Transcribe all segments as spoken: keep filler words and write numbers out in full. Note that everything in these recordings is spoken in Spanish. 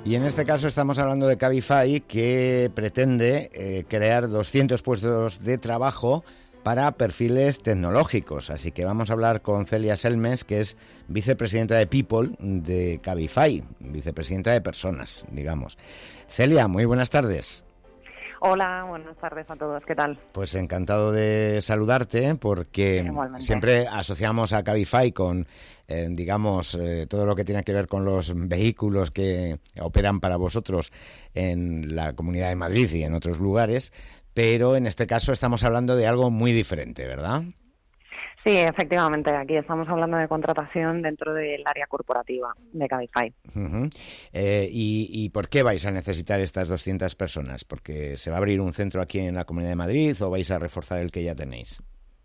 Y en este caso estamos hablando de Cabify, que pretende eh, crear doscientos puestos de trabajo para perfiles tecnológicos. Así que vamos a hablar con Celia Selmes, que es vicepresidenta de People de Cabify, vicepresidenta de personas, digamos. Celia, muy buenas tardes. Hola, buenas tardes a todos, ¿qué tal? Pues encantado de saludarte, porque Igualmente. Siempre asociamos a Cabify con, eh, digamos, eh, todo lo que tiene que ver con los vehículos que operan para vosotros en la Comunidad de Madrid y en otros lugares, pero en este caso estamos hablando de algo muy diferente, ¿verdad? Sí, efectivamente, aquí estamos hablando de contratación dentro del área corporativa de Cabify. Uh-huh. Eh, y, ¿Y por qué vais a necesitar estas doscientas personas? ¿Porque se va a abrir un centro aquí en la Comunidad de Madrid o vais a reforzar el que ya tenéis?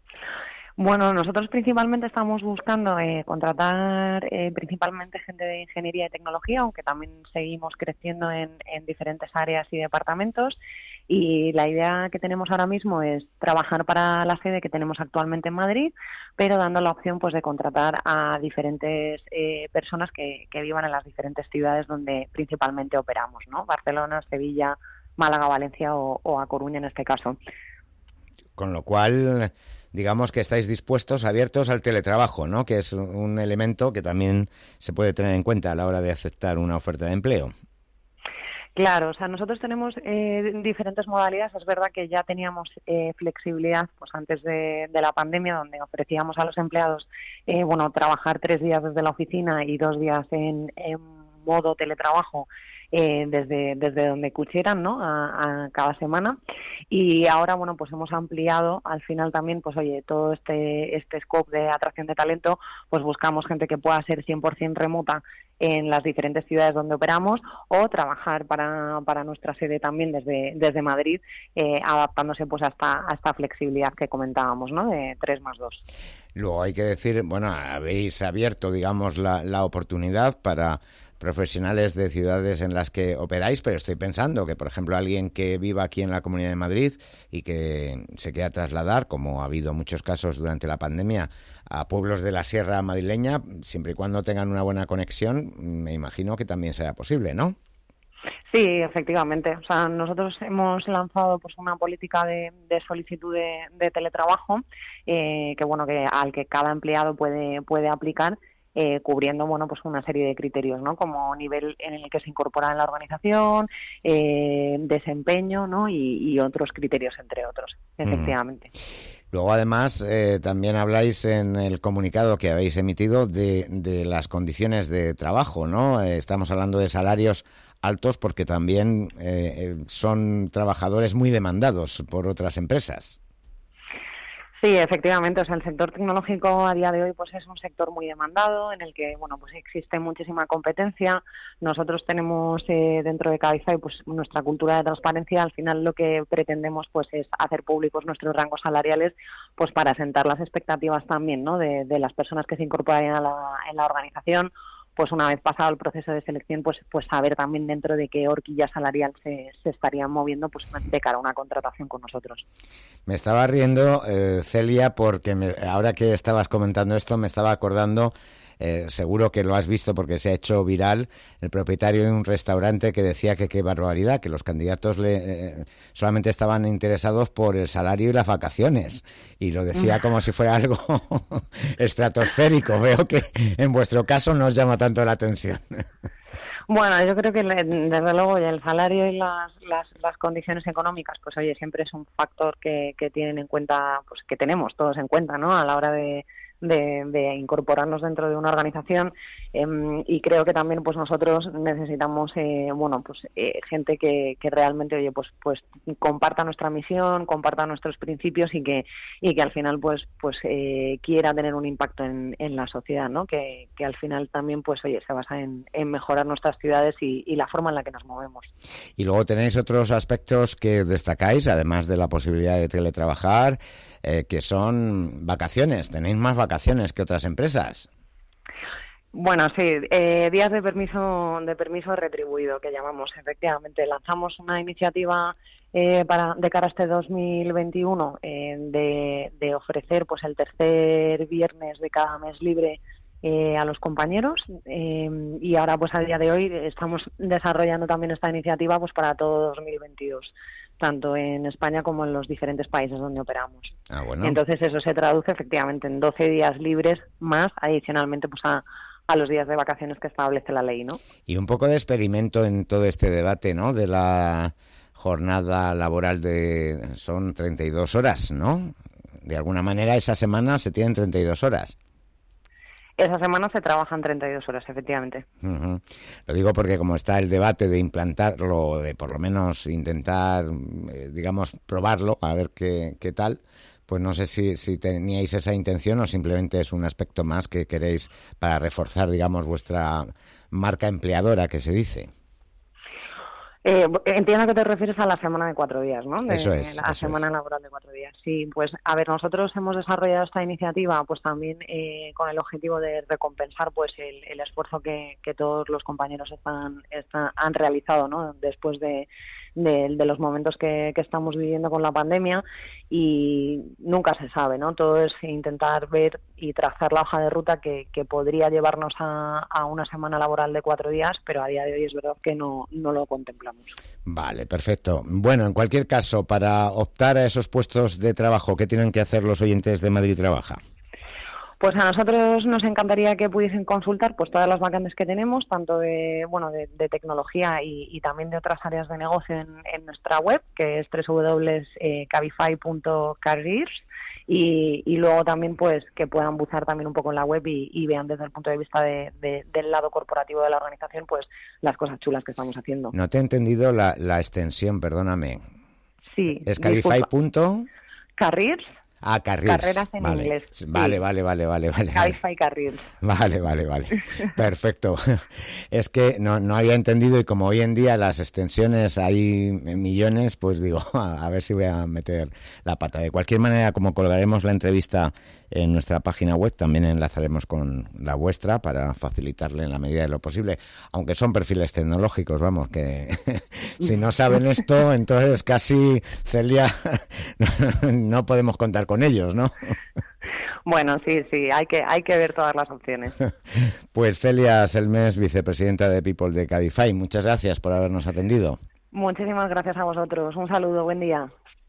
Bueno, nosotros principalmente estamos buscando eh, contratar eh, principalmente gente de ingeniería y tecnología, aunque también seguimos creciendo en, en diferentes áreas y departamentos. Y la idea que tenemos ahora mismo es trabajar para la sede que tenemos actualmente en Madrid, pero dando la opción pues de contratar a diferentes eh, personas que, que vivan en las diferentes ciudades donde principalmente operamos, ¿no? Barcelona, Sevilla, Málaga, Valencia o, o A Coruña en este caso. Con lo cual, digamos que estáis dispuestos, abiertos al teletrabajo, ¿no? Que es un elemento que también se puede tener en cuenta a la hora de aceptar una oferta de empleo. Claro, o sea, nosotros tenemos eh, diferentes modalidades. Es verdad que ya teníamos eh, flexibilidad pues antes de, de la pandemia, donde ofrecíamos a los empleados eh, bueno, trabajar tres días desde la oficina y dos días en, en modo teletrabajo eh, desde, desde donde quisieran, ¿no? A, a cada semana. Y ahora, bueno, pues hemos ampliado al final también, pues oye, todo este, este scope de atracción de talento, pues buscamos gente que pueda ser cien por ciento remota en las diferentes ciudades donde operamos o trabajar para, para nuestra sede también desde, desde Madrid, eh, adaptándose pues a esta, a esta flexibilidad que comentábamos, ¿no? De tres más dos. Luego hay que decir, bueno, habéis abierto, digamos, la, la oportunidad para profesionales de ciudades en las que operáis, pero estoy pensando que, por ejemplo, alguien que viva aquí en la Comunidad de Madrid y que se quiera trasladar, como ha habido muchos casos durante la pandemia, a pueblos de la Sierra madrileña, siempre y cuando tengan una buena conexión, me imagino que también será posible, ¿no? Sí, efectivamente. O sea, nosotros hemos lanzado pues una política de, de solicitud de, de teletrabajo, eh, que bueno, que al que cada empleado puede puede aplicar. Eh, cubriendo bueno pues una serie de criterios, ¿no? Como nivel en el que se incorpora en la organización, eh, desempeño, ¿no? Y, y otros criterios, entre otros, efectivamente. Mm. Luego, además, eh, también habláis en el comunicado que habéis emitido de, de las condiciones de trabajo, ¿no? Eh, estamos hablando de salarios altos porque también eh, son trabajadores muy demandados por otras empresas. Sí, efectivamente, o sea, el sector tecnológico a día de hoy pues es un sector muy demandado en el que, bueno, pues existe muchísima competencia. Nosotros tenemos eh, dentro de Cabify pues nuestra cultura de transparencia. Al final lo que pretendemos pues es hacer públicos nuestros rangos salariales pues para sentar las expectativas también, ¿no? de, de las personas que se incorporan a la, en la organización. Pues una vez pasado el proceso de selección, pues pues saber también dentro de qué horquilla salarial se, se estarían moviendo pues de cara a una contratación con nosotros. Me estaba riendo, eh, Celia, porque me, ahora que estabas comentando esto me estaba acordando, eh, seguro que lo has visto porque se ha hecho viral, el propietario de un restaurante que decía que qué barbaridad, que los candidatos le, eh, solamente estaban interesados por el salario y las vacaciones, y lo decía como si fuera algo estratosférico. Veo que en vuestro caso no os llama tanto la atención. Bueno, yo creo que desde luego el salario y las, las, las condiciones económicas, pues oye, siempre es un factor que, que tienen en cuenta, pues que tenemos todos en cuenta, ¿no? A la hora de, de, de incorporarnos dentro de una organización, eh, y creo que también pues nosotros necesitamos eh, bueno pues eh, gente que, que realmente oye pues pues comparta nuestra misión, comparta nuestros principios y que y que al final pues pues eh, quiera tener un impacto en, en la sociedad, ¿no? Que, que al final también pues oye se basa en, en mejorar nuestras ciudades y, y la forma en la que nos movemos. Y luego tenéis otros aspectos que destacáis, además de la posibilidad de teletrabajar, eh, que son vacaciones. Tenéis más vacaciones que otras empresas. Bueno, sí, eh, días de permiso de permiso retribuido, que llamamos. Efectivamente, lanzamos una iniciativa eh, para de cara a este dos mil veintiuno eh, de, de ofrecer pues el tercer viernes de cada mes libre eh, a los compañeros eh, y ahora pues a día de hoy estamos desarrollando también esta iniciativa pues para todo dos mil veintidós, tanto en España como en los diferentes países donde operamos. Ah, bueno. Entonces eso se traduce efectivamente en doce días libres más adicionalmente pues a, a los días de vacaciones que establece la ley, ¿no? Y un poco de experimento en todo este debate, ¿no? De la jornada laboral de son treinta y dos horas, ¿no? De alguna manera esa semana se tienen treinta y dos horas. Esa semana se trabajan treinta y dos horas, efectivamente. Uh-huh. Lo digo porque como está el debate de implantarlo, de por lo menos intentar, eh, digamos, probarlo, a ver qué, qué tal, pues no sé si, si teníais esa intención o simplemente es un aspecto más que queréis para reforzar, digamos, vuestra marca empleadora, que se dice. Eh, entiendo que te refieres a la semana de cuatro días, ¿no? De, eso es. La eso semana es. laboral de cuatro días. Sí, pues a ver, nosotros hemos desarrollado esta iniciativa pues también eh, con el objetivo de recompensar pues el, el esfuerzo que, que todos los compañeros están, están han realizado, ¿no? Después de, de, de los momentos que, que estamos viviendo con la pandemia y nunca se sabe, ¿no? Todo es intentar ver y trazar la hoja de ruta que, que podría llevarnos a, a una semana laboral de cuatro días, pero a día de hoy es verdad que no, no lo contemplamos. Vale, perfecto. Bueno, en cualquier caso, para optar a esos puestos de trabajo, ¿qué tienen que hacer los oyentes de Madrid Trabaja? Pues a nosotros nos encantaría que pudiesen consultar pues todas las vacantes que tenemos, tanto de bueno de, de tecnología y, y también de otras áreas de negocio en, en nuestra web, que es doble u doble u doble u punto cabify punto careers, y, y luego también pues que puedan bucear también un poco en la web y, y vean desde el punto de vista de, de, del lado corporativo de la organización pues las cosas chulas que estamos haciendo. No te he entendido la, la extensión, perdóname. Sí. ¿Es Cabify punto? Careers. Ah, Careers. Carreras en vale. inglés. Vale, sí. vale, vale, vale, vale. Cabify Careers. Vale, vale, vale. Perfecto. Es que no, no había entendido y como hoy en día las extensiones hay millones, pues digo, a, a ver si voy a meter la pata. De cualquier manera, como colgaremos la entrevista en nuestra página web, también enlazaremos con la vuestra para facilitarle en la medida de lo posible. Aunque son perfiles tecnológicos, vamos, que si no saben esto, entonces casi, Celia, no podemos contar con ellos, ¿no? Bueno, sí, sí, hay que hay que ver todas las opciones. Pues Celia Selmes, vicepresidenta de People de Cabify, muchas gracias por habernos atendido. Muchísimas gracias a vosotros. Un saludo, buen día.